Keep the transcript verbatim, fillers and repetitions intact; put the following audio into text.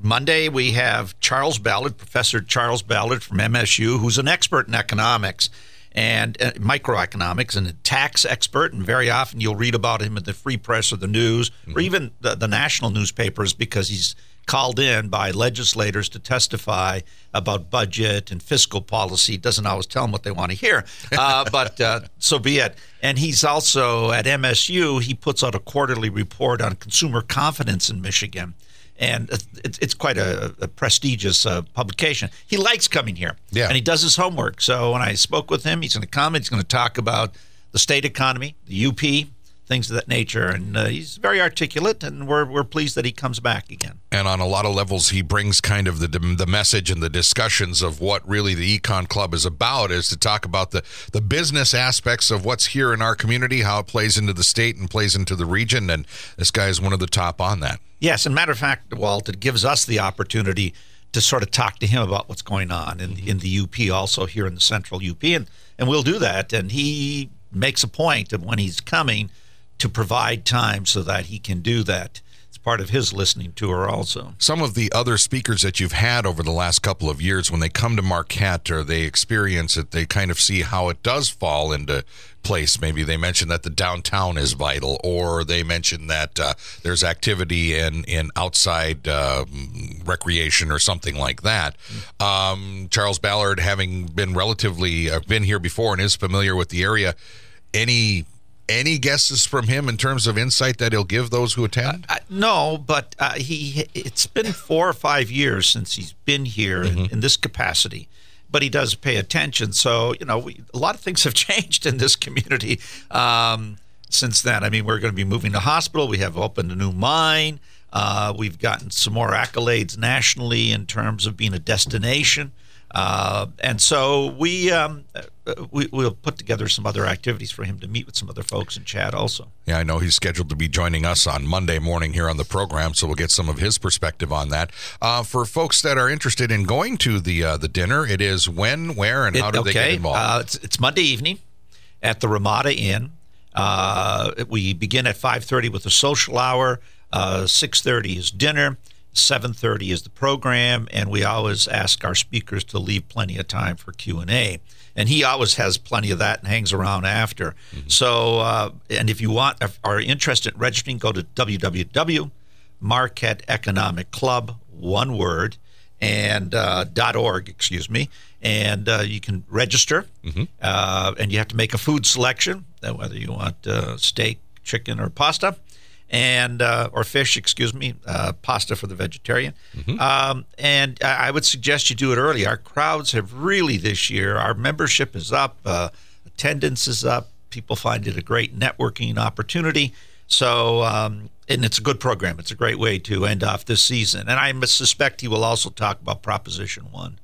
Monday, we have Charles Ballard, Professor Charles Ballard from M S U, who's an expert in economics and uh, microeconomics and a tax expert. And very often you'll read about him in the Free Press or the news mm-hmm. or even the, the national newspapers because he's called in by legislators to testify about budget and fiscal policy. Doesn't always tell them what they want to hear, uh, but uh, so be it. And he's also at M S U. He puts out a quarterly report on consumer confidence in Michigan. And it's, it's quite a, a prestigious uh, publication. He likes coming here, yeah. and he does his homework. So when I spoke with him, he's going to come. He's going to talk about the state economy, the U P, things of that nature. And uh, he's very articulate, and we're we're pleased that he comes back again. And on a lot of levels, he brings kind of the the message and the discussions of what really the Econ Club is about, is to talk about the, the business aspects of what's here in our community, how it plays into the state and plays into the region. And this guy is one of the top on that. Yes, and matter of fact, Walt, it gives us the opportunity to sort of talk to him about what's going on in, in the U P, also here in the central U P, and, and we'll do that. And he makes a point of when he's coming to provide time so that he can do that. It's part of his listening tour also. Some of the other speakers that you've had over the last couple of years, when they come to Marquette or they experience it, they kind of see how it does fall into place. Maybe they mention that the downtown is vital, or they mention that uh, there's activity in, in outside uh, recreation or something like that. Mm-hmm. Um, Charles Ballard, having been relatively uh, been here before and is familiar with the area, any Any guesses from him in terms of insight that he'll give those who attend? Uh, no, but uh, he it's been four or five years since he's been here mm-hmm. in, in this capacity. But he does pay attention. So, you know, we, a lot of things have changed in this community um, since then. I mean, we're going to be moving to hospital. We have opened a new mine. Uh, we've gotten some more accolades nationally in terms of being a destination. Uh, and so we, um, we, we'll put together some other activities for him to meet with some other folks and chat also. Yeah, I know he's scheduled to be joining us on Monday morning here on the program, so we'll get some of his perspective on that. Uh, for folks that are interested in going to the uh, the dinner, it is when, where, and how it, do okay. they get involved? Uh, it's, it's Monday evening at the Ramada Inn. Uh, we begin at five thirty with a social hour. Uh, six thirty is dinner. seven thirty is the program, and we always ask our speakers to leave plenty of time for Q and A. And he always has plenty of that and hangs around after. Mm-hmm. So, uh, and if you want, are interested in registering, go to w w w dot marquette economic club, one word, and uh, .org, excuse me, and uh, you can register, mm-hmm. uh, and you have to make a food selection, whether you want uh, steak, chicken, or pasta. And uh, or fish, excuse me, uh, pasta for the vegetarian. Mm-hmm. Um, and I would suggest you do it early. Our crowds have really this year, our membership is up, uh, attendance is up. People find it a great networking opportunity. So, um, and it's a good program. It's a great way to end off this season. And I suspect he will also talk about Proposition One.